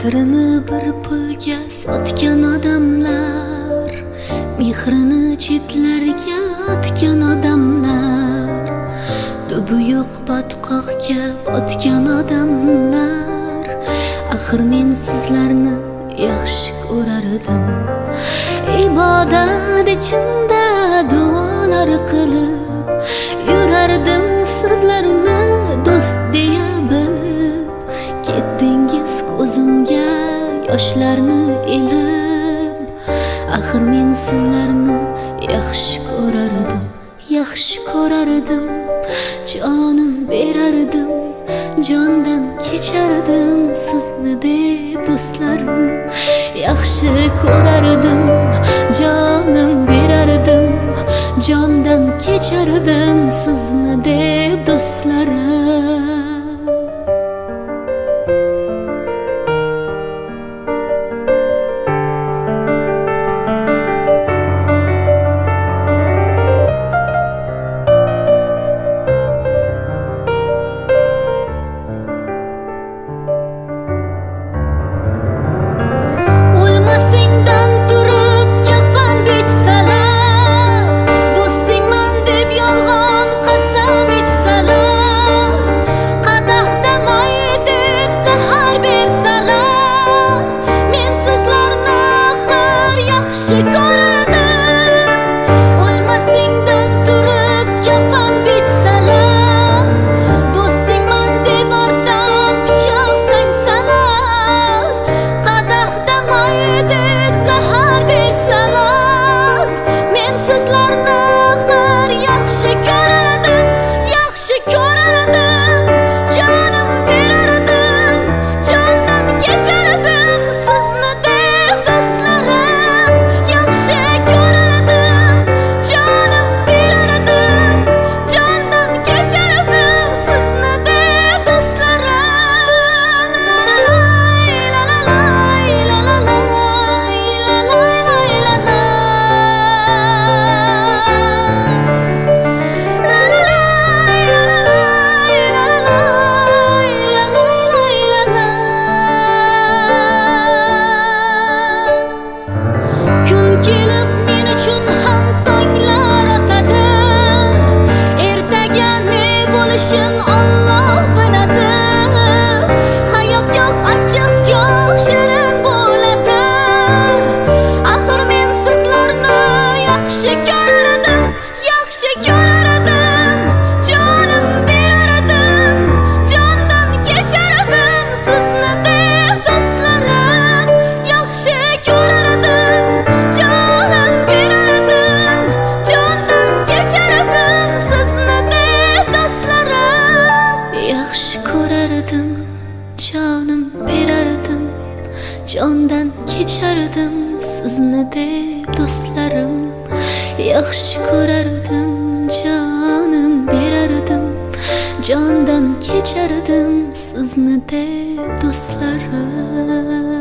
qadrini bir pulga sotgan odamlar, mehrini chetlarga otgan odamlar, tubi yo'q botqoqqa botgan odamlar. Axir men sizlarni yaxshi ko'rardim, ibodat ichida duolar qilib yurardim, sizlarni do'st deya bilib. Ketdingiz ko'zimga yoshlarni ilib. Axir men sizlarni yaxshi ko'rardim, yaxshi ko'rardim, jonim berardim, jondan kechardim sizni deb do'stlarim. Yaxshi ko'rardim, jonim berardim, jondan kechardim sizni deb do'stlarim. Jonim berardim, jondan kechardim sizni deb do'stlarim. Yaxshi ko'rardim, jonim berardim, jondan kechardim sizni deb do'stlarim.